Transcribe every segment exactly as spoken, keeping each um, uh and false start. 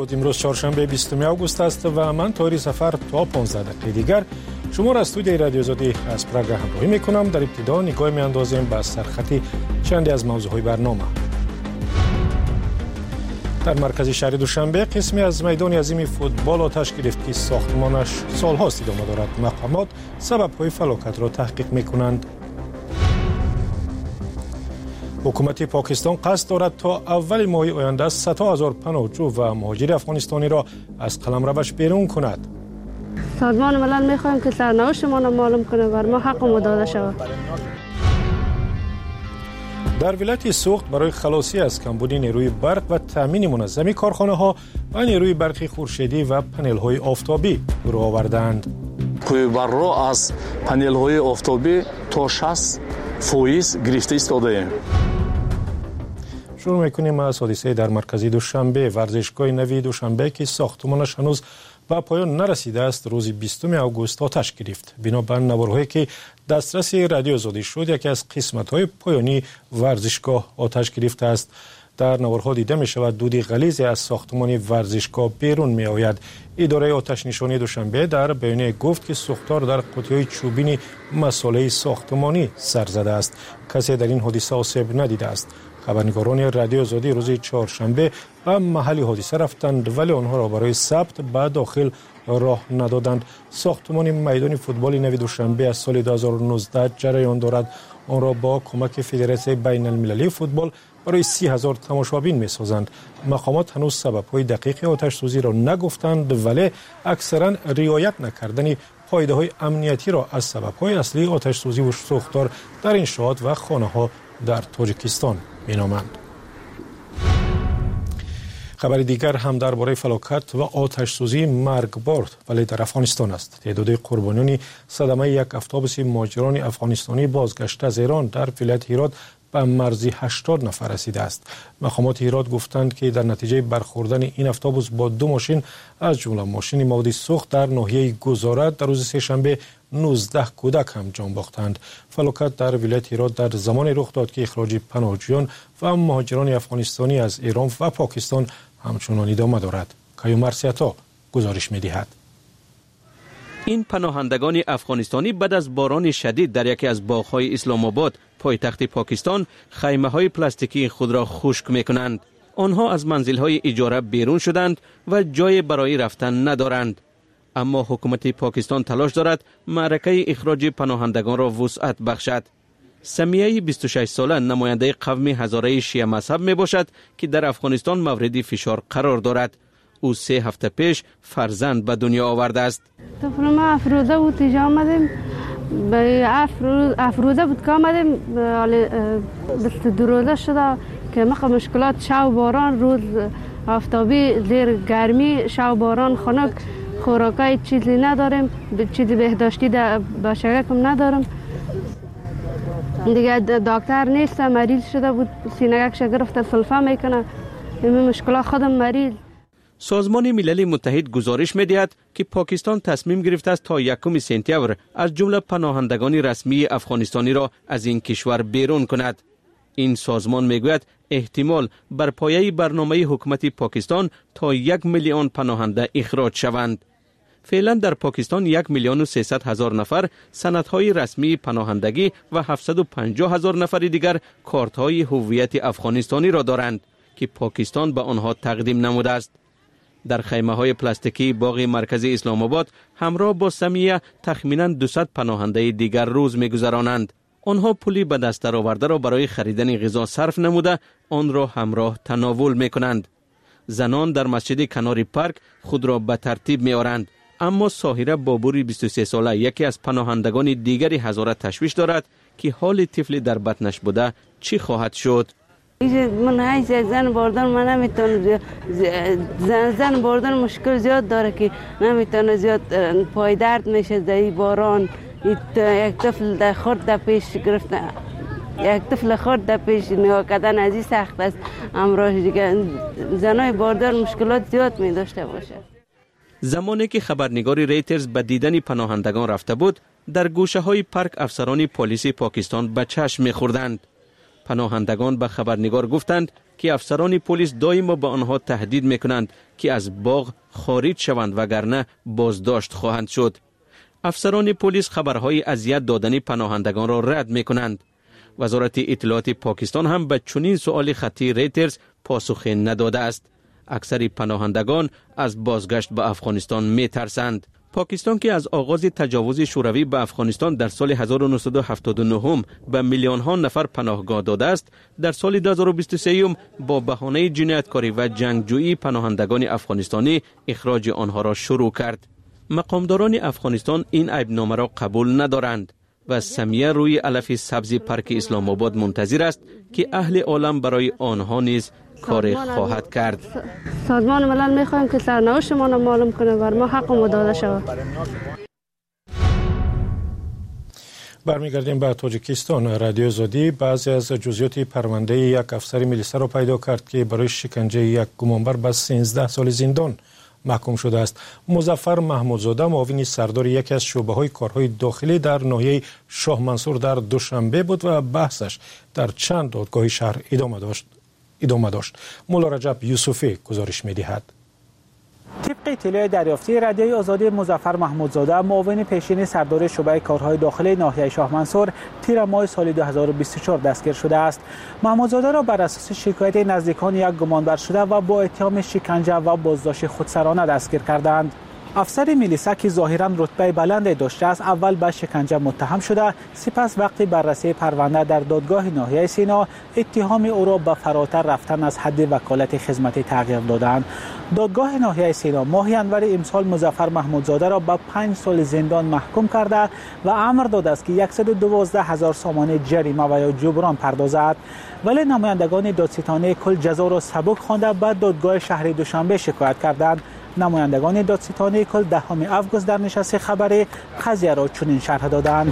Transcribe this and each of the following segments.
درود. امروز چهارشنبه بیستم آگوست است و من طاهری سفر تا پانزده دقیقه دیگر شما را از استودیوی رادیو آزادی از پراگ همراهی میکنم. در ابتدا نگاه میاندازیم به سرخطی چندی از موضوعهای برنامه. در مرکز شهر دوشنبه قسمی از میدان عظیم فوتبال آتش گرفت که ساختمانش سالهاست ادامه دارد. مقامات سبب‌های فلاکت را تحقیق میکنند. حکومت پاکستان قصد دارد تا اول ماه آینده صد هزار پناهجو و مهاجر افغانستانی را از قلمروش بیرون کند. سازمان ملل می‌خواهیم که سرنوشتمان را معلوم کنه و ما حق ما داده شود. در ولایت سوخت برای خلاصی از کمبود نیروی برق و تامین منظم کارخانه‌ها و نیروی برق خورشیدی و پنل‌های آفتابی رو آوردند. پایبر را از پنل‌های آفتابی تا شصت فایز گرفته ایستاده‌ایم. شروع می‌کنیم از حادثه در مرکز دوشنبه. ورزشگاه نوی دوشنبه که ساختمانش هنوز به پایان نرسیده است روز بیستم آگوست آتش گرفت. بنابر نوارهایی که دسترس رادیو آزادی شد، یکی از قسمت‌های پایانی ورزشگاه آتش گرفته است. در نوارها دیده می شود دود غلیظ از ساختمان ورزشگاه بیرون می آید. اداره آتش نشانی دوشنبه در بیانیه گفت که سوختار در قوطی‌های چوبین مساله ساختمانی سر زده است. کسی در این حادثه آسیب ندیده است. خبرنگاران رادیو آزادی روز چهارشنبه به محل حادثه رفتند ولی آنها را برای ثبت به داخل راه ندادند. ساختمان میدان فوتبال نوی دوشنبه از سال دو هزار و نوزده جریان دارد. آن را با کمک فدراسیون بین المللی فوتبال برای سی هزار تماشابین می سازند. مقامات هنوز سبب‌های دقیق آتش سوزی را نگفتند ولی اکثرا رعایت نکردن پایه‌های امنیتی را از سبب‌های اصلی آتش سوزی و سوختار در انشاءات و خانه‌ها در تاجیکستان مینامند. خبر دیگر هم درباره فلاکت و آتش سوزی مرگبار ولی در افغانستان است. تعداد قربانیان صدمه یک اتوبوس مهاجران افغانستانی بازگشته از ایران در ولایت هرات به مرزی هشتاد نفر رسیده است. مقامات هرات گفتند که در نتیجه برخوردن این اتوبوس با دو ماشین از جمله ماشین ماودی سوخت در ناحیه گزارت در روز سه‌شنبه نوزده کودک هم جان باختند. فلاکت در ولایت هرات در زمان رخ داد که اخراج پناهجویان و مهاجران افغانستانی از ایران و پاکستان همچنان ادامه دارد. کیوم مرسیتا گزارش می‌دهد. این پناهندگان افغانستانی بعد از باران شدید در یکی از باغ‌های اسلام آباد پایتخت پاکستان خیمه‌های پلاستیکی خود را خشک می‌کنند. آنها از منزل‌های اجاره بیرون شدند و جای برای رفتن ندارند. اما حکومت پاکستان تلاش دارد معرکه اخراج پناهندگان را وسعت بخشد. سمیه بیست و شش ساله نماینده قوم هزاره شیعه مذهب می باشد که در افغانستان مورد فشار قرار دارد. او سه هفته پیش فرزند به دنیا آورده است. طفل ما افروزه بود اینجا آمدیم، افروز افروزه بود که آمدیم بیست و دو روزه شده که مخ مشکلات شو باران، روز آفتابی، زیر گرمی، شو باران، خنک، خوراکای چیزی نداریم، چیزی بهداشتی با شکم ندارم. دیگه دکتر نیست، مریض شده بود، سینه‌اش گرفته سلفه میکنه. این مشکلات خودم مریض. سازمان ملل متحد گزارش می‌دهد که پاکستان تصمیم گرفته است تا یکم سپتامبر از جمله پناهندگان رسمی افغانستانی را از این کشور بیرون کند. این سازمان میگوید احتمال بر پایه برنامه حکومت پاکستان تا یک میلیون پناهنده اخراج شوند. فعلا در پاکستان یک میلیون و سیصد هزار نفر سندهای رسمی پناهندگی و هفتصد و پنجاه هزار نفر دیگر کارت‌های هویت افغانستانی را دارند که پاکستان به آنها تقدیم نموده است. در خیمه‌های پلاستیکی باغ مرکز اسلام آباد همراه با سمیه تخمیناً دویست پناهنده دیگر روز می‌گذرانند. آنها پولی به دست درآورده را برای خریدن غذا صرف نموده آن را همراه تناول می‌کنند. زنان در مسجد کنار پارک خود را به ترتیب می‌آورند. اما ساحره بابوری بیست و سه ساله یکی از پناهندگان دیگری هزاره تشویش دارد که حال طفل در بطنش بوده چی خواهد شد. من هیچ زن باردن من نمیتونه، زن زن باردن مشکل زیاد داره که نمیتونه، زیاد پای درد میشه در باران. یک طفل در خورد در پیش گرفته، یک طفل خورد در پیش نگاه کردن از این سخت است. امروز دیگه زنای باردار مشکلات زیاد می داشته باشه. زمانی که خبرنگار ریترز به دیدن پناهندگان رفته بود، در گوشه های پارک افسران پلیس پاکستان به چشم می خوردند. پناهندگان به خبرنگار گفتند که افسران پلیس دائما به آنها تهدید میکنند که از باغ خارج شوند وگرنه بازداشت خواهند شد. افسران پلیس خبرهای اذیت دادن پناهندگان را رد میکنند. وزارت اطلاعات پاکستان هم به چنین سؤال خطی ریترز پاسخ نداده است. اکثر پناهندگان از بازگشت به افغانستان میترسند. پاکستان که از آغاز تجاوز شوروی به افغانستان در سال هزار و نهصد و هفتاد و نه به میلیون ها نفر پناهگاه داده است، در سال دو هزار و بیست و سه با بهانه جنایتکاری و جنگجویی پناهندگان افغانستانی اخراج آنها را شروع کرد. مقامداران افغانستان این عیبنامه را قبول ندارند و سمیه روی علف سبز پارک اسلام آباد منتظر است که اهل عالم برای آنها نیز کار خواهد کرد. سازمان ملل میخوایم که سرنوشت ما را معلوم کنه، بر ما حق ما داده شود. برمیگردیم به تاجیکستان. رادیو آزادی بعضی از جزئیات پرونده یک افسر ملیسا را پیدا کرد که برای شکنجه یک گمانبر به سیزده سال زندان محکوم شده است. مظفر محمودزاده معاون سردار یکی از شعبه‌های کارهای داخلی در ناحیه شاه منصور در دوشنبه بود و بحثش در چند دادگاه شهر ادامه داشت. ادامه داشت. مولا رجب یوسفی گزارش می‌دهد. طبق اطلاع دریافتی رادیوی آزادی، مظفر محمودزاده معاون پیشین سردار شعبه کارهای داخلی ناحیه شاه منصور تیر ماه سال دو هزار و بیست و چهار دستگیر شده است. محمودزاده را بر اساس شکایت نزدیکان یک گمانبر شده و با اتهام شکنجه و بازداشت خودسرانه دستگیر کردند. افسر ملیسا که ظاهراً رتبه بلندی داشته است، اول به شکنجه متهم شده، سپس وقتی بررسی پرونده در دادگاه ناحیه سینا اتهام او را به فراتر رفتن از حد وکالت خدمتی تغییر دادند. دادگاه ناحیه سینا ماه ژانویه امسال مظفر محمودزاده را به پنج سال زندان محکوم کرده و امر داده است که صد و دوازده هزار سامان جریمه و یا جبران پردازد، ولی نمایندگان دادستانی کل جزا را سبک خوانده به دادگاه شهر دوشنبه شکایت کردند. نمایندگان دادستانی کل دهم آگوست در نشست خبری قضیه را چنین شرح دادند.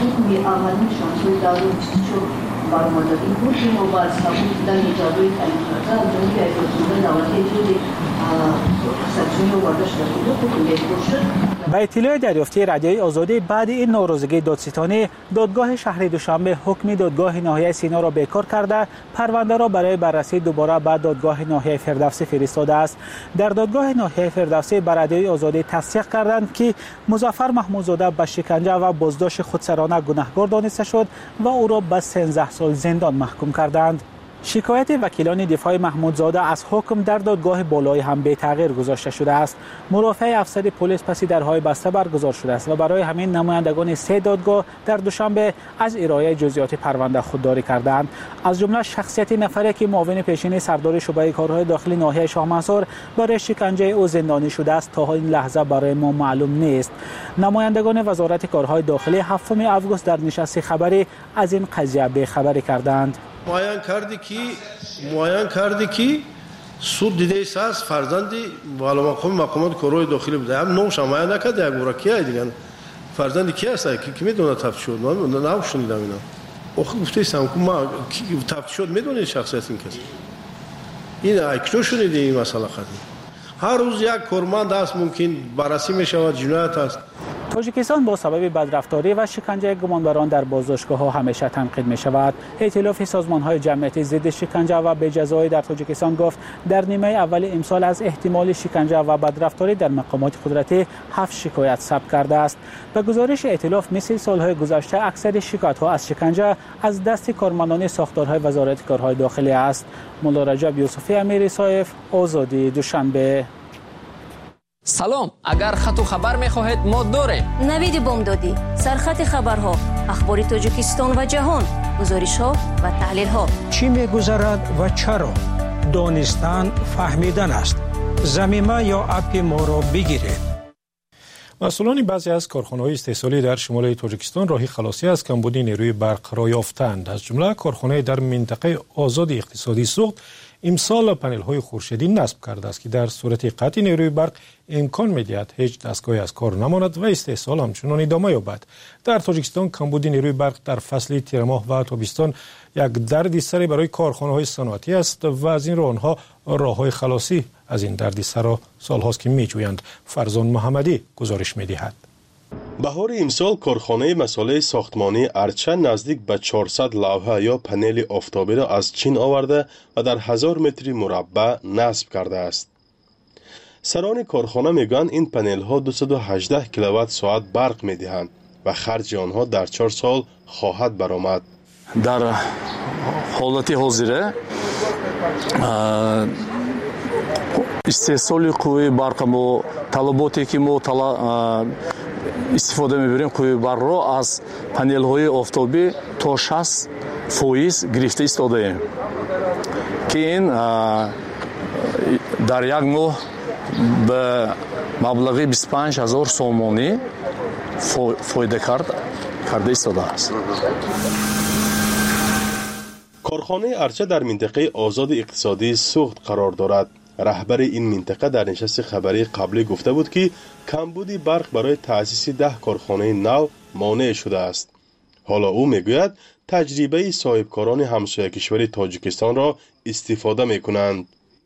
به اطلاع دریافتی رادیوی آزادی، بعد این ناراضگی دادستانی، دادگاه شهر دوشنبه حکم دادگاه ناحیه سینا را بیکار کرده، پرونده را برای بررسی دوباره به دادگاه ناحیه فردوسی فرستاده است. در دادگاه ناحیه فردوسی به رادیوی آزادی تصدیق کردند که مظفر محمودزاده به شکنجه و بازداشت خودسرانه گناهکار دانسته شد و او را به سیزده سال زندان محکوم کردند. شکایت وکیلان دفاع محمودزاده از حکم در دادگاه بالای هم به تغییر گذاشته شده است. مرافع افسر پلیس پس درهای بسته برگزار شده است و برای همین نمایندگان سه دادگاه در دوشنبه از ارائه جزئیات پرونده خودداری کردند. از جمله شخصیت نفری که معاون پیشین سردار شعبه کارهای داخلی ناحیه شاه منصور برای شکنجه او زندانی شده است تا این لحظه برای ما معلوم نیست. نمایندگان وزارت کارهای داخلی هفتم آگوست در نشست خبری از این قضیه به خبری کردند. معین کردی که معین کردی که سود دیده است فرزندی والا مقام مقامات کارهای داخلی بوده، هم نوش معین نکرده، یک مورا کیه دیگه فرزندی کی است که کی میدونه تفت شد؟ من نمیشنیدم اینا. آخه گفته استم که ما تفت شد میدونه شخصیت این کسی. این اکنون شده این مسئله خاطر هر روز یک کارمند است ممکن بررسی میشود، جنایت است. تاجیکستان با سبب بدرفتاری و شکنجه گمانبران در بازداشتگاه‌ها همیشه تنقید می‌شود. ائتلاف سازمان‌های جمعیتی ضد شکنجه و بجزایی در تاجیکستان گفت در نیمه اول امسال از احتمال شکنجه و بدرفتاری در مقامات قدرتی هفت شکایت ثبت کرده است. به گزارش ائتلاف مثل سال‌های گذشته اکثر شکایت‌ها از شکنجه از دست کارمندان ساختارهای وزارت کارهای داخلی است. مولا رجب یوسفی امیری صایف، آزادی، دوشنبه. سلام، اگر خط و خبر می‌خواهید ما داریم. نوید بامدادی، سرخط خبرها، اخبار تاجیکستان و جهان، گزارش‌ها و تحلیل‌ها. چی می‌گذرد و چرا؟ دانستن فهمیدن است. ضمیمه یا اپ ما را بگیرید. مسئولان بعضی از کارخانه‌های استحصالی در شمال تاجیکستان راهی خلاصی از کمبود نیروی برق را یافتند. از جمله کارخانه در منطقه آزاد اقتصادی سوخت امسال پنل‌های خورشیدی نصب کرده است که در صورت قطع نیروی برق امکان می‌دهد هیچ دستگاهی از کار نماند و استحصال همچنان ادامه یابد. در تاجیکستان کمبود نیروی برق در فصل تیر ماه و تابستان یک دردسر برای کارخانه‌های صنعتی است و از این رو آنها راه‌های خلاصی از این دردسر را سال‌هاست که می‌جویند. فرزان محمدی گزارش می‌دهد. بهار امسال کارخانه مساله ساختمانی ارچه نزدیک به چهارصد لوحه یا پنل آفتابی را از چین آورده و در هزار متر مربع نصب کرده است. سران کارخانه میگویند این پنل ها دویست و هجده کیلووات ساعت برق میدهند و خرج آنها در چهار سال خواهد برآمد. در حالت حاضر استحصال قوه برق ما طلباتی که ما استفاده میبریم قوه برق را از پنل های آفتابی تا شصت فیصد گرفته ایستاده ایم که این در یک ماه به مبلغ بیست و پنج هزار سومانی فایده کرد کرده ایستاده است. کارخانه ارچه در منطقه آزاد اقتصادی سوخت قرار دارد. رهبر این منطقه در نشست خبری قبلی گفته بود که کمبودی برق برای تأسیس ده کارخانه نو مانع شده است. حالا او میگوید تجربه صاحبکاران همسایه کشور تاجیکستان را استفاده میکنند.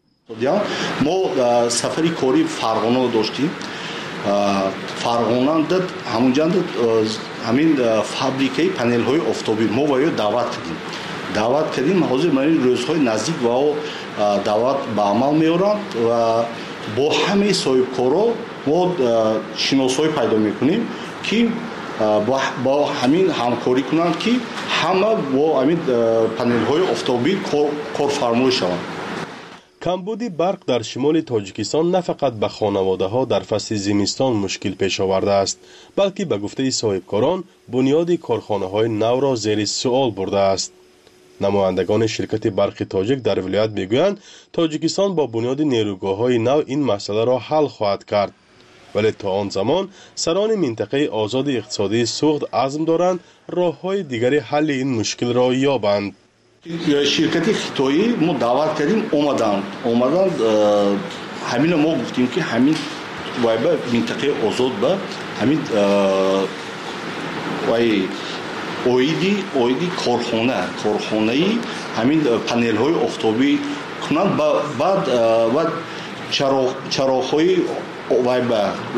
ما سفری کاری فرغانه داشتیم. فرغانه داد همونجا همین فابریکه پنل های آفتابی ما باید دعوت کردیم. دعوت کردیم حاضر من روزهای نزدیک و دعوت به عمل میارند و با همه صاحبکارا ما شناسایی پیدا میکنیم که با همین همکاری کنند که همه با همین پنل های آفتابی کارفرمای شوند. کمبودی برق در شمال تاجیکستان نه فقط به خانواده ها در فصل زمستان مشکل پیش آورده است، بلکه به گفته صاحبکاران بنیاد کارخانه های نو را زیر سوال برده است. نمایندگان شرکت برق تاجیک در ولایت میگویند تاجیکستان با بنیاد نیروگاه‌های نو این مسئله را حل خواهد کرد، ولی تا آن زمان سران منطقه آزاد اقتصادی سوخت عزم دارند راه‌های دیگری حل این مشکل را یابند. شرکت خیتایی ما دعوت کردیم اومدند اومدند همین ما گفتیم که همین وایبه منطقه آزاد به همین وای اویدی اویدی کارخانه کارخانه‌ای همین پنل های آفتابی کنند بعد بعد چراغ چراغ‌های وایبه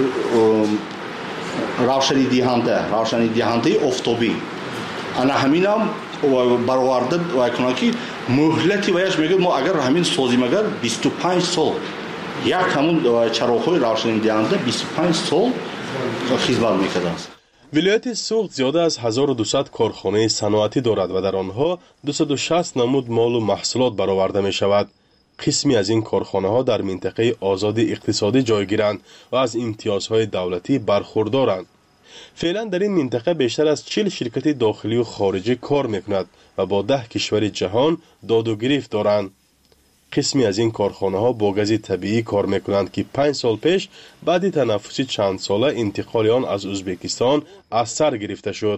روشنی دهنده روشنی دهنده آفتابی انا همینم برآورده و کناکی مهلتی وایش میگه ما اگر همین سازیم اگر بیست و پنج سال یک همون چراغ‌های روشنی دهنده بیست و پنج سال خدمت می‌کرده است. ولایت سوخت زیاده از هزار و دویست کارخانه صنعتی دارد و در آنها دویست و شصت نمود مال و محصولات برآورده می شود. قسمی از این کارخانه ها در منطقه آزاد اقتصادی جای گیرند و از امتیازهای دولتی برخوردارند. فعلا در این منطقه بیشتر از چهل شرکت داخلی و خارجی کار میکند و با ده کشور جهان داد و گریفت دارند. قسمی از این کارخانه ها با گاز طبیعی کار میکنند که پنج سال پیش بعد تنفسی چند ساله انتقال آن از ازبکستان از سر گرفته شد.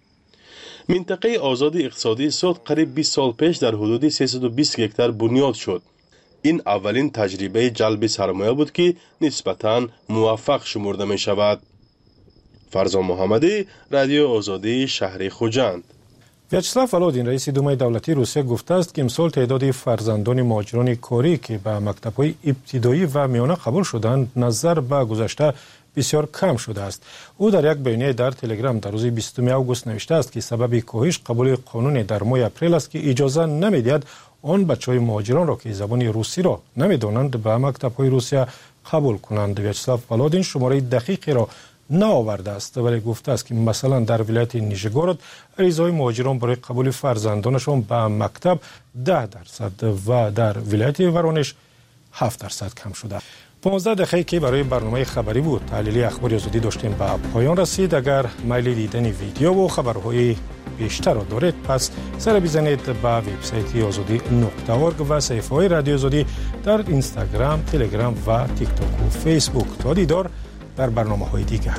منطقه آزاد اقتصادی سوخت قریب بیست سال پیش در حدود سیصد و بیست هکتار بنیاد شد. این اولین تجربه جلب سرمایه بود که نسبتاً موفق شمرده می شود. فرزان محمدی، رادیو آزادی، شهر خوجند. ویاچسلاو ولودین رئیس دومای دولتی روسیه گفته است که امسال تعداد فرزندان مهاجران کاری که به مکتب‌های ابتدایی و میانه قبول شدند نظر به گذشته بسیار کم شده است. او در یک بیانیه در تلگرام در روز بیستم آگوست نوشته است که سبب کاهش قبول قانون در ماه اپریل است که اجازه نمی‌دهد آن بچه‌های مهاجران را که زبان روسی را نمی‌دانند به مکتب‌های روسیه قبول کنند. ویاچسلاو ولودین شماره دقیقی را نآورده است ولی گفته است که مثلا در ولایت نیژگورود عریضه‌های مهاجران برای قبول فرزندانشان به مکتب ده درصد و در ولایت ورونش هفت درصد کم شده. پانزده دقیقه که برای برنامه خبری بود تحلیل اخبار آزادی داشتیم به پایان رسید. اگر میل دیدن ویدیو و خبرهای بیشتر را دارید پس سر بزنید به وبسایت آزادی نقطه اورگ و صفحه های رادیو آزادی در اینستاگرام، تلگرام و تیک تاک و فیسبوک. تا دیدار در برنامه های دیگر.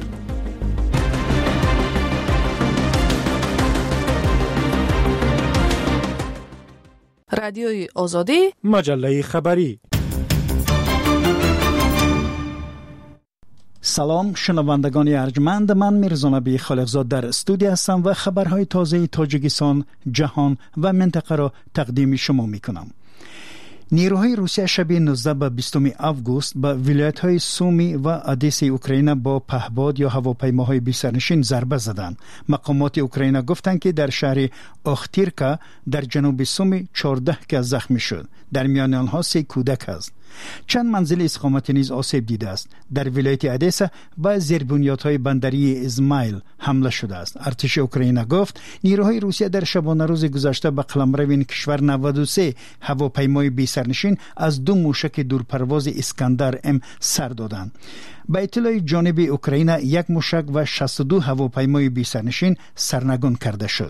رادیوی آزادی، مجله خبری. سلام شنوندگان ارجمند، من میرزا نبی خالقزاد در استودیو هستم و خبرهای تازه تاجیکستان، جهان و منطقه را تقدیم شما میکنم. نیروهای روسیه شب نوزده به بیستم آگوست به ولایت‌های سومی و آدس اوکراین با پهپاد یا هواپیماهای بی سرنشین ضربه زدند. مقامات اوکراین گفتند که در شهر اختیرکا در جنوب سومی چهارده کس زخمی شد. در میان آنها سه کودک است. چند منزل اقامتی نیز آسیب دیده است. در ولایت آدس و زیربنیادهای بندری ازمایل حمله شده است. ارتش اوکراین گفت نیروهای روسیه در شبانه روز گذشته به قلمرو این کشور نود و سه هواپیمای بی سرنشین از دو موشک دورپرواز اسکندر ام سر دادند. به اطلاع جانب اوکراین یک موشک و شصت و دو هواپیمای بی سرنشین سرنگون کرده شد.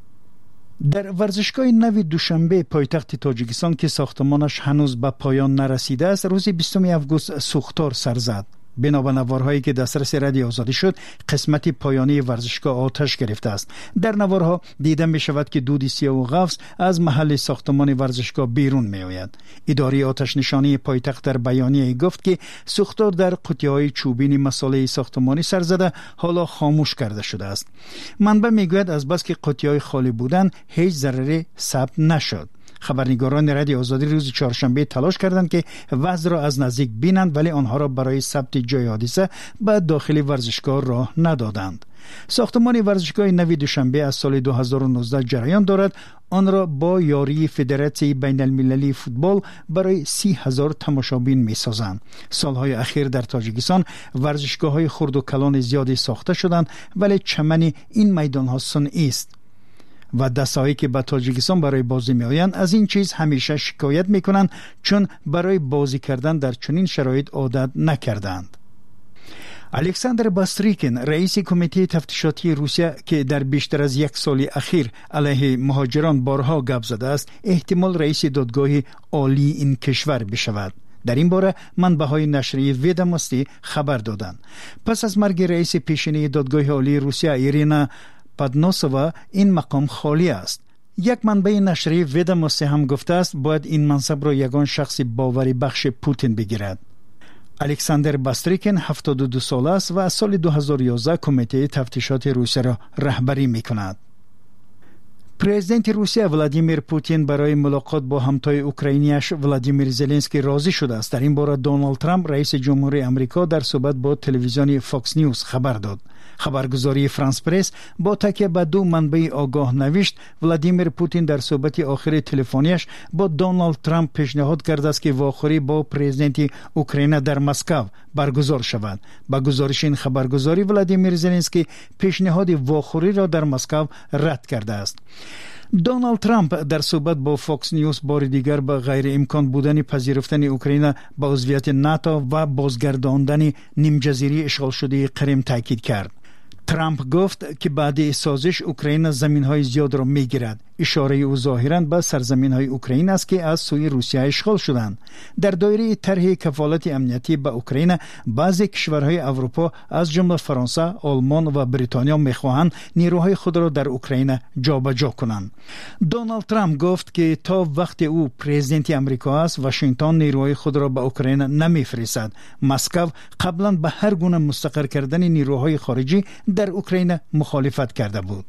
در ورزشگاه نو دوشنبه پایتخت تاجیکستان که ساختمانش هنوز به پایان نرسیده است، روز بیستم آگوست سوختار سر زد. بنا به نوارهایی که دسترس رادیو آزادی شد، قسمت پایانی ورزشگاه آتش گرفته است. در نوارها دیده می شود که دود سیاه و غوص از محل ساختمان ورزشگاه بیرون می آید. اداره آتش نشانی پایتخت در بیانیه گفت که سوختار در قطعه‌های چوبین مساله ساختمانی سر زده، حالا خاموش کرده شده است. منبع می گوید از بس که قطعه‌های خالی بودند هیچ ضرری ثبت نشد. خبرنگاران رادیو آزادی روز چهارشنبه تلاش کردند که وضع را از نزدیک بینند، ولی آنها را برای ثبت جای حادثه به داخل ورزشگاه راه ندادند. ساختمان ورزشگاه نو دوشنبه از سال دو هزار و نوزده جریان دارد. آن را با یاری فدراسیون بین المللی فوتبال برای سی هزار تماشابین می سازند. سالهای اخیر در تاجیکستان ورزشگاه های خرد و کلان زیادی ساخته شدند، ولی چمن این میدان ها صنعی است و دستهایی که به تاجیکستان برای بازی می آیند از این چیز همیشه شکایت می کنند، چون برای بازی کردن در چنین شرایط عادت نکردند. الکساندر باستریکین رئیس کمیته تفتیشاتی روسیه که در بیشتر از یک سال اخیر علیه مهاجران بارها گپ زده است، احتمال رئیس دادگاه عالی این کشور بشود. در این باره منبع‌های نشریه ویداموستی خبر دادند. پس از مرگ رئیس پیشینی دادگاه عالی روسیه ایرینا پادنوسووا این مقام خالی است. یک منبع نشریه ویداموستی هم گفته است باید این منصب را یگان شخص باوری بخش پوتین بگیرد. الکساندر باستریکین هفتاد و دو ساله است و از سال دو هزار و یازده کمیته تفتیشات روسیه را رهبری می‌کند. پرزیدنت روسیه ولادیمیر پوتین برای ملاقات با همتای اوکراینیش ولادیمیر زلنسکی راضی شده است. در این باره دونالد ترامپ رئیس جمهوری آمریکا در صحبت با تلویزیون فاکس نیوز خبر داد. خبرگزاری فرانس پرس با تکیه به دو منبع آگاه نوشت ولادیمیر پوتین در صحبت آخر تلفنیش با دونالد ترامپ پیشنهاد کرده است که واخوری با پرزیدنت اوکراین در مسکو برگزار شود. با گزارش این خبرگزاری ولادیمیر زلنسکی پیشنهاد واخوری را در مسکو رد کرده است. دونالد ترامپ در صحبت با فاکس نیوز بار دیگر به غیر امکان بودن پذیرفتن اوکراین به عضویت ناتو و بازگرداندن نیم جزیره اشغال شده کریم تاکید کرد. ترامپ گفت که بعد سازش اوکراین زمین‌های زیاد را می‌گیرد. اشاره او ظاهراً به سرزمین‌های اوکراین است که از سوی روسیه اشغال شدند. در دایره طرح کفالت امنیتی به اوکراین بعضی کشورهای اروپا از جمله فرانسه، آلمان و بریتانیا می‌خواهند نیروهای خود را در اوکراین جابجا کنند. دونالد ترامپ گفت که تا وقت او پرزیدنت آمریکا است واشنگتن نیروهای خود را به اوکراین نمی‌فرستد. مسکو قبلا به هر گونه مستقر کردن نیروهای خارجی در اوکراین مخالفت کرده بود.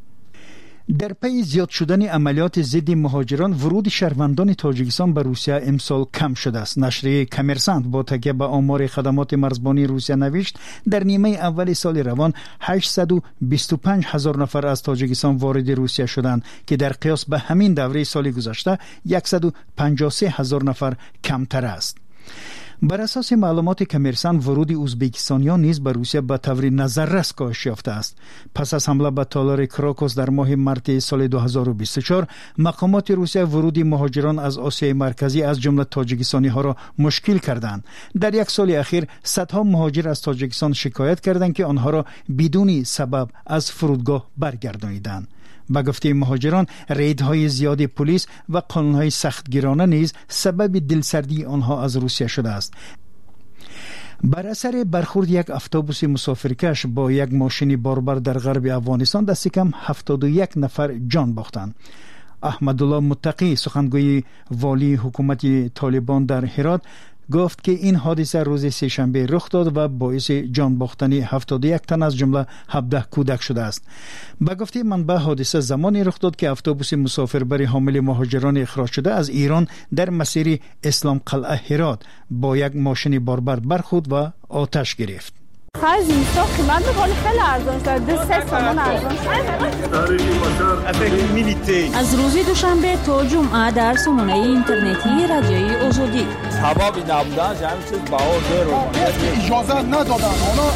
در پی زیاد شدن عملیات ضد مهاجران ورود شهروندان تاجیکستان به روسیه امسال کم شده است. نشریه کامرسانت با تکیه به آمار خدمات مرزبانی روسیه نوشت در نیمه اول سال روان هشتصد و بیست و پنج هزار نفر از تاجیکستان وارد روسیه شدند که در قیاس به همین دوره سال گذشته صد و پنجاه و سه هزار نفر کمتر است. بر اساس معلومات کامرسان ورود ازبکستانیان نیز به روسیه به طور نظررس کاهش یافته است. پس از حمله به تالار کراکوس در ماه مارس سال دو هزار و بیست و چهار مقامات روسیه ورود مهاجران از آسیای مرکزی از جمله تاجیکستانی ها را مشکل کردند. در یک سال اخیر صدها مهاجر از تاجیکستان شکایت کردند که آنها را بدون سبب از فرودگاه برگردانیدند. با گفته مهاجران ریدهای زیاد پلیس و قانونهای سختگیرانه نیز سبب دلسردی آنها از روسیه شده است. بر اثر برخورد یک اتوبوس مسافرکش با یک ماشین باربر در غرب افغانستان دست کم هفتاد و یک نفر جان باختند. احمدالله متقی سخنگوی والی حکومت طالبان در هرات گفت که این حادثه روز سه‌شنبه رخ داد و باعث جان باختن هفتاد و یک تن از جمله هفده کودک شده است. به گفته منبع حادثه زمانی رخ داد که اتوبوس مسافربر حامل مهاجران اخراج شده از ایران در مسیر اسلام قلعه هرات با یک ماشین باربر برخورد و آتش گرفت. خرج اینستا قیمت بخوری خیلی ارزان شد. ده سه سامان ارزان شد. از روز دوشنبه تا جمعه در سامانه اینترنتی رادیوی آزادی. سبب نبودن همین چیز بهار رو اجازه ندادن.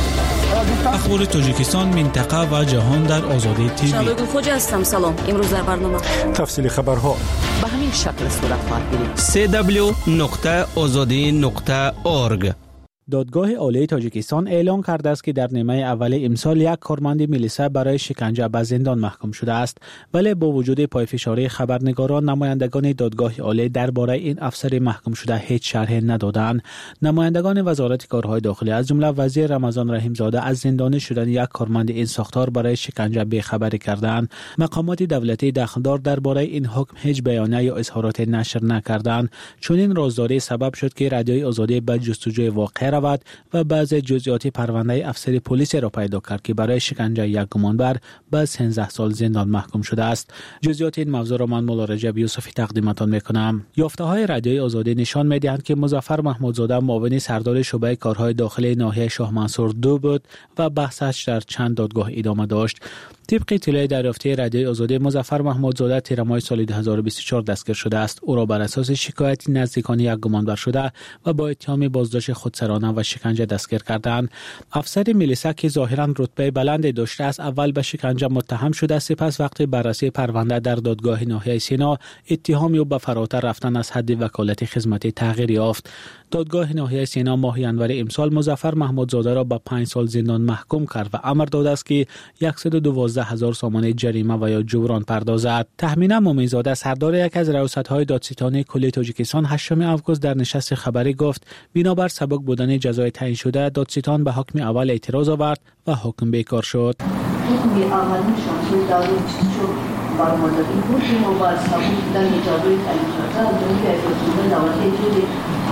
اخبار تاجیکستان، منطقه و جهان در آزادی تیوی. شبگون خوج هستم. سلام. امروز در برنامه تفصیل خبرها به همین شکل صورت خواهد گرفت. سی دبلیو نقطه آزادی نقطه اورگ. دادگاه عالی تاجیکستان اعلام کرده است که در نیمه اول امسال یک کارمند میلیسا برای شکنجه به زندان محکوم شده است، ولی با وجود پایفشاری خبرنگاران نمایندگان دادگاه عالی درباره این افسر محکوم شده هیچ شرح ندادند. نمایندگان وزارت کارهای داخلی از جمله وزیر رمضان رحیم زاده از زندانی شدن یک کارمند این ساختار برای شکنجه بی‌خبری کردند. مقامات دولتی دخلدار درباره این حکم هیچ بیانیه یا اظهارات نشر نکردند، چون این رازداری سبب شد که رادیوی آزادی به جستجوی واقع و بعض جزئیات پرونده افسر پلیس را پیدا کرد که برای شکنجه یک گمانبر به سیزده سال زندان محکوم شده است. جزئیات این موضوع را من مولا رجب یوسفی تقدیمتان میکنم. یافته‌های رادیوی آزادی نشان می‌دهند که مظفر محمودزاده معاون سردار شعبه کارهای داخلی ناحیه شاه منصور دو بود و بحثش در چند دادگاه ادامه داشت. طبق اطلاع دریافتی رادیوی آزادی، مظفر محمودزاده تیر ماه سال دو هزار و بیست و چهار دستگیر شده است. او را بر اساس شکایت نزدیکان یک گمانبر شده و با اتهام بازداشت خودسرانه و شکنجه دستگیر کردند. افسر میلیسا که ظاهرا رتبه بلندی داشته است، اول به شکنجه متهم شده، سپس وقتی بررسی پرونده در دادگاه ناحیه سینا اتهام او به فراتر رفتن از حد وکالت خدمتی تغییر یافت. دادگاه ناحیه سینا ماه ینور امسال مظفر محمودزاده را به پنج سال زندان محکوم کرد و امر داده است که صد و دوازده هزار سامانه جریمه و یا جبران پردازد. تهمینه مومنزاده سردار یک از رئاست‌های دادستانی کل تاجیکستان هشتم آگوست در نشست خبری گفت بنابر سبک بودن جزای تعیین شده دادستان به حکم اول اعتراض آورد و حکم بیکار شد. حکم اول نشان داد شد بر مدت بود که با سبک بودن جزای تعیین شده دنیای اعتراض داوری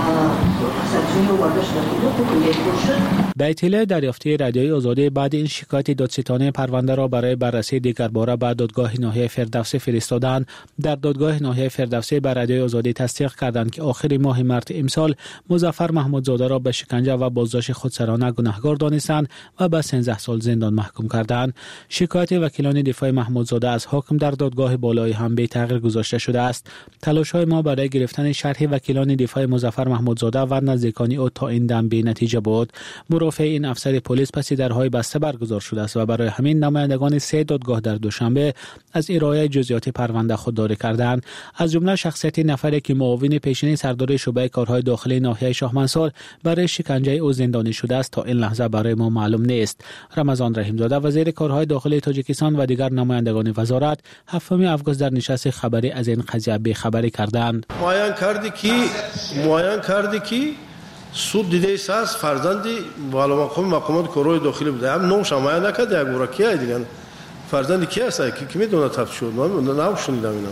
در اطلاع دریافتی رادیوی آزادی بعد این شکایت دادستانی پرونده را برای بررسی دیگر باره به دادگاه ناحیه فردوسی فرستادند. در دادگاه ناحیه فردوسی به رادیوی آزادی تصدیق کردند که آخر ماه مارس امسال مظفر محمودزاده را به شکنجه و بازداشت خودسرانه گناهکار دانستند و به سیزده سال زندان محکوم کردند. شکایت وکیلان دفاع محمودزاده از حکم در دادگاه بالایی هم به تغییر گذاشته شده است. تلاش‌های ما برای گرفتن شرح وکیلان دفاع مظفر محمودزاده و نزدیکانی او تا این دم بی نتیجه بود. مرافع این افسر پلیس پس درهای بسته برگزار شده است و برای همین نمایندگان سه دادگاه در دوشنبه از ارائه جزئیات پرونده خودداری کردند. از جمله شخصیت نفری که معاون پیشین سردار شعبه کارهای داخلی ناحیه شاه منصور برای شکنجه او زندانی شده است تا این لحظه برای ما معلوم نیست. رمضان رحیم زاده وزیر کارهای داخلی تاجیکستان و دیگر نمایندگان وزارت هفتم آگوست در نشست خبری از این قضیه بی‌خبری کردند. معین کردی که معین کردی که суд дидеис аст фарзанди валомақоми мақомот корҳои дохилӣ буда ҳам номш ҳамая накард як бора кия диган фарзанди ки аст ки медонад тафтиш шуд ман навшунидам ина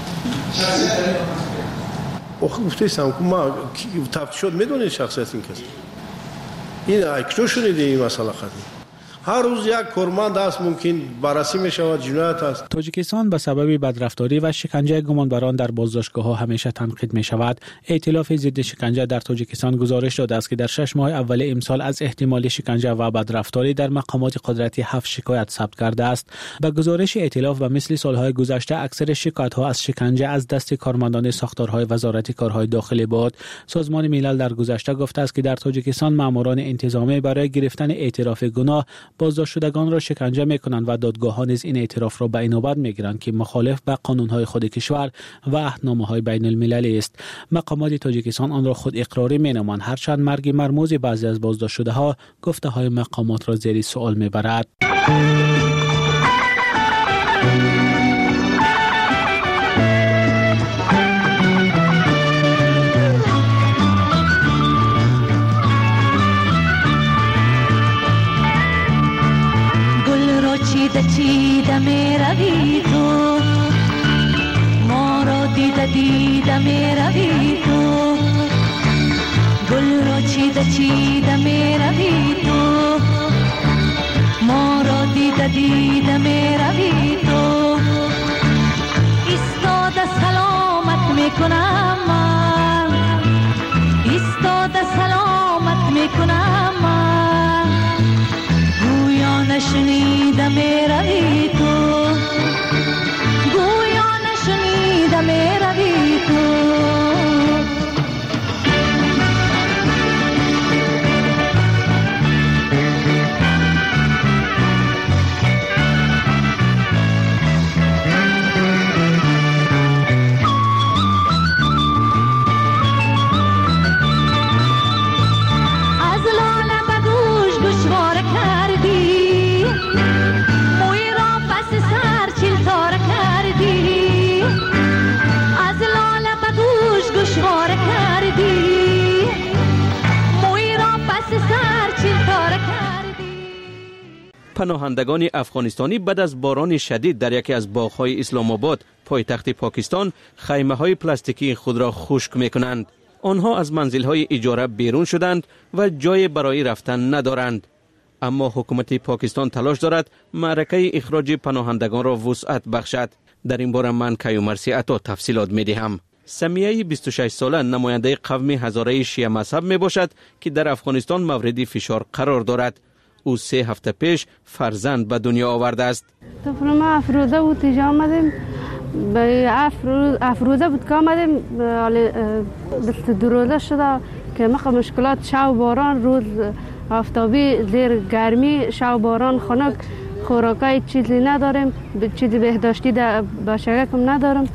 охи гуфтаистам ки ма тафтиш шуд медонед шахсияти ин кас ин акчо шуниди ин масъала қадим هر روز یک کارمند است ممکن بررسی می شود جنایت است. تاجیکستان به سبب بدرفتاری و شکنجه گمانبران در بازداشتگاه‌ها همیشه تنقید می شود. ائتلاف ضد شکنجه در تاجیکستان گزارش داده است که در شش ماه اول امسال از احتمال شکنجه و بدرفتاری در مقامات قدرتی هفت شکایت ثبت کرده است. به گزارش ائتلاف و مثل سالهای گذشته اکثر شکایت‌ها از شکنجه از دست کارمندان ساختارهای وزارت کارهای داخلی بود. سازمان ملل در گذشته گفته است که در تاجیکستان ماموران انتظامی برای گرفتن اعتراف گناه بازداشت شدگان را شکنجه می‌کنند و دادگاه‌ها نیز این اعتراف را به این نوبت می‌گیرند که مخالف با قانون‌های خود کشور و عهدنامه‌های بین‌المللی است. مقامات تاجیکستان آن را خود اقراری می‌نامند، هرچند مرگ مرموز بعضی از بازداشت شده‌ها گفته‌های مقامات را زیر سوال می‌برد. چیده چیده می روی تو ما را دیده دیده می روی تو گل را چیده چیده می روی تو، ما را دیده دیده می روی تو. ایستاده سلامت می کنم من، ایستاده سلامت می کنم من. گویا نشنیده می روی تو، گویا نشنیده می روی تو. پناهندگان افغانستانی بعد از باران شدید در یکی از باغ‌های اسلام آباد پایتخت پاکستان خیمه‌های پلاستیکی خود را خشک می‌کنند. آنها از منزل‌های اجاره بیرون شدند و جای برای رفتن ندارند. اما حکومت پاکستان تلاش دارد معرکه اخراج پناهندگان را وسعت بخشد. در این باره من کیومرثی عطا تفصیلات می‌دهم. سمیه بیست و شش ساله نماینده قوم هزاره شیعه مذهب میباشد که در افغانستان مورد فشار قرار دارد. او سه هفته پیش فرزند به دنیا آورده است. طفل ما افروزه بود اینجا آمدیم، افروزه بود که آمدیم بیست و دو روزه شده که مخه مشکلات شو باران، روز آفتابی، زیر گرمی، شو باران، خنک، خوراکای چیزی نداریم، چیزی بهداشتی به شگکم ندارم.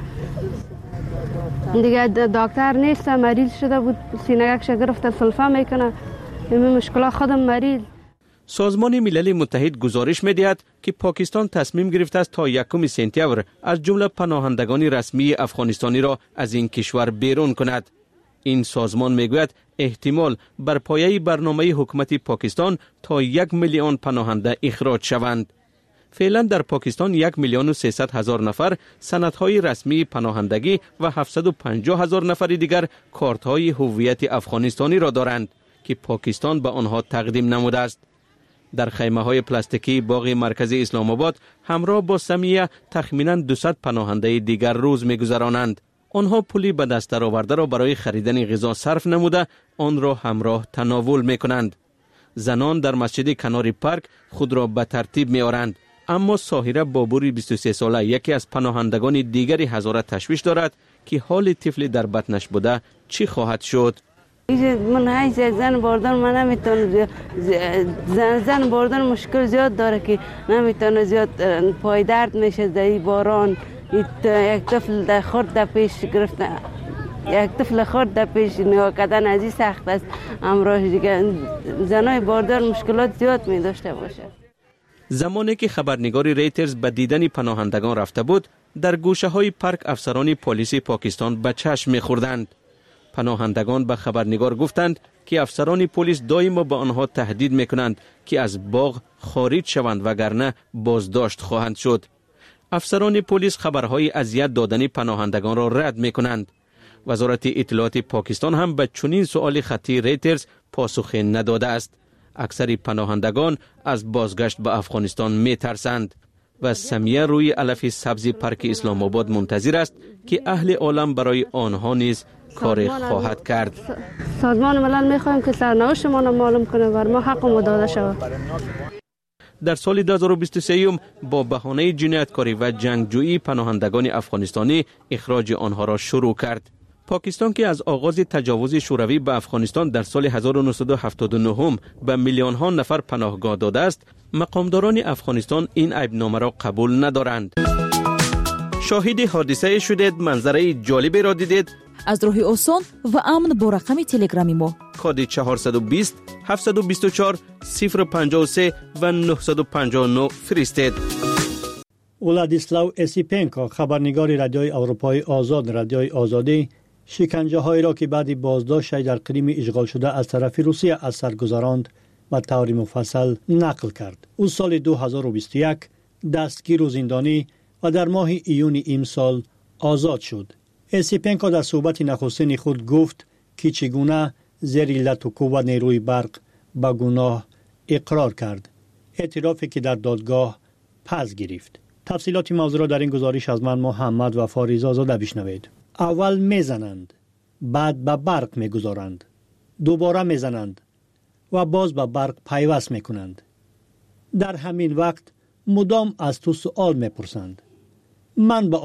دیگه دکتر نیست، مریض شده بود، سینه‌اش گرفته سلفه میکنه، این مشکلات خودم مریض. سازمان ملل متحد گزارش می‌دهد که پاکستان تصمیم گرفته است تا یکم سپتامبر از جمله پناهندگان رسمی افغانستانی را از این کشور بیرون کند. این سازمان میگوید احتمال بر پایه برنامه حکومت پاکستان تا یک میلیون پناهنده اخراج شوند. فعلا در پاکستان یک میلیون و سیصد هزار نفر سندهای رسمی پناهندگی و هفتصد و پنجاه هزار نفر دیگر کارت‌های هویت افغانستانی را دارند که پاکستان به آنها تقدیم نموده است. در خیمه‌های پلاستیکی باغ مرکزی اسلام آباد همراه با سمیه تخمیناً دویست پناهنده دیگر روز می‌گذرانند. آنها پولی به دست درآورده را برای خریدن غذا صرف نموده آن را همراه تناول می‌کنند. زنان در مسجد کنار پارک خود را به ترتیب می‌آورند. اما ساحره بابوری بیست و سه ساله یکی از پناهندگان دیگری هزاره تشویش دارد که حال طفل در بطنش بوده چی خواهد شد. من های زن بردن من نمیتونم، زن زن بردن مشکل زیاد داره که نمیتونه، زیاد پای درد میشه در باران. یک طفل در خورد در پیش گرفته، یک طفل خورد در پیش نگاه کردن از این سخت است. امروز دیگه زنای باردار مشکلات زیاد می داشته باشه. زمانی که خبرنگار ریترز به دیدن پناهندگان رفته بود، در گوشه های پارک افسران پلیس پاکستان به چشم می‌خوردند. پناهندگان به خبرنگار گفتند که افسران پلیس دائما به آنها تهدید می‌کنند که از باغ خارج شوند وگرنه بازداشت خواهند شد. افسران پلیس خبرهای اذیت دادن پناهندگان را رد می‌کنند. وزارت اطلاعات پاکستان هم به چنین سؤال خطی ریترز پاسخ نداده است. اکثر پناهندگان از بازگشت به افغانستان می‌ترسند و سمیه روی علف سبز پارک اسلام آباد منتظر است که اهل عالم برای آنها نیز کار خواهد کرد. سازمان ملل می‌خواهیم که سرنوشت ما را معلوم کنه و ما حق ما داده شود. در سال دو هزار و بیست و سه با بهانه جنایتکاری و جنگجویی پناهندگان افغانستانی اخراج آنها را شروع کرد. پاکستان که از آغاز تجاوز شوروی به افغانستان در سال هزار و نهصد و هفتاد و نه به میلیون ها نفر پناهگاه داده است، مقامداران افغانستان این عیبنامه را قبول ندارند. شاهد حادثه شدید، منظره جالبی را دیدید؟ از راه آسان و امن با رقم تلگرامی ما کد چهارصد و بیست هفتصد و بیست و چهار صفر پنجاه و سه و نهصد و پنجاه و نه فرستید. ولادیسلاو اسیپنکو، خبرنگار رادیوی اروپای آزاد رادیوی آزادی، شکنجه هایی را که بعد بازداشت در کریم اشغال شده از طرف روسیه از سر گذراند و طور مفصل نقل کرد. او سال دو هزار و بیست و یک دستگیر و زندانی و در ماه ایون امسال آزاد شد. اسیپنکو در صحبت نخستین خود گفت که چگونه زیر علت وقوع و نیروی برق به گناه اقرار کرد. اعترافی که در دادگاه پس گرفت. تفصیلات موضوع را در این گزارش از من محمد و فاریز آزاده بشنوید. اول میزنند، بعد به برق میگذارند، دوباره میزنند و باز به برق پیوست میکنند. در همین وقت مدام از تو سوال میپرسند. من به